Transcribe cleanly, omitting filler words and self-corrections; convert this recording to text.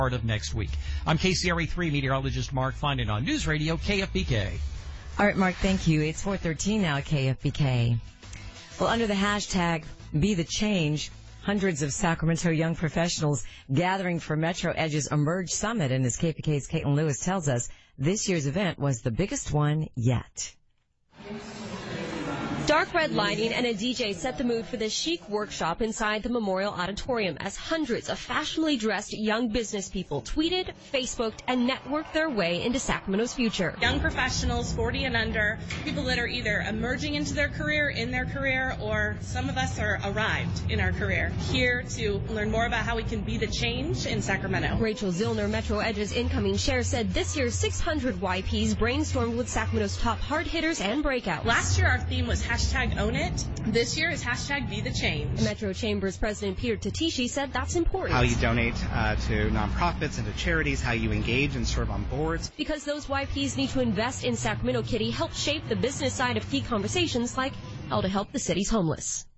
part of next week. I'm KCRA3 meteorologist Mark Finan on News Radio KFBK. All right, Mark, thank you. It's 4:13 now at KFBK. Well, under the hashtag Be the Change, hundreds of Sacramento young professionals gathering for Metro Edge's Emerge Summit. And as KFBK's Caitlin Lewis tells us, this year's event was the biggest one yet. Dark red lighting and a DJ set the mood for this chic workshop inside the Memorial Auditorium as hundreds of fashionably dressed young business people tweeted, Facebooked, and networked their way into Sacramento's future. Young professionals, 40 and under, people that are either emerging into their career, in their career, or some of us are arrived in our career, here to learn more about how we can be the change in Sacramento. Rachel Zillner, Metro Edge's incoming chair, said this year's 600 YPs brainstormed with Sacramento's top hard hitters and breakouts. Last year our theme was hashtag own it. This year is hashtag be the change. Metro Chamber's President Peter Tatishi said that's important. How you donate to nonprofits and to charities, how you engage and serve on boards. Because those YPs need to invest in Sacramento, Kitty helped shape the business side of key conversations like how to help the city's homeless.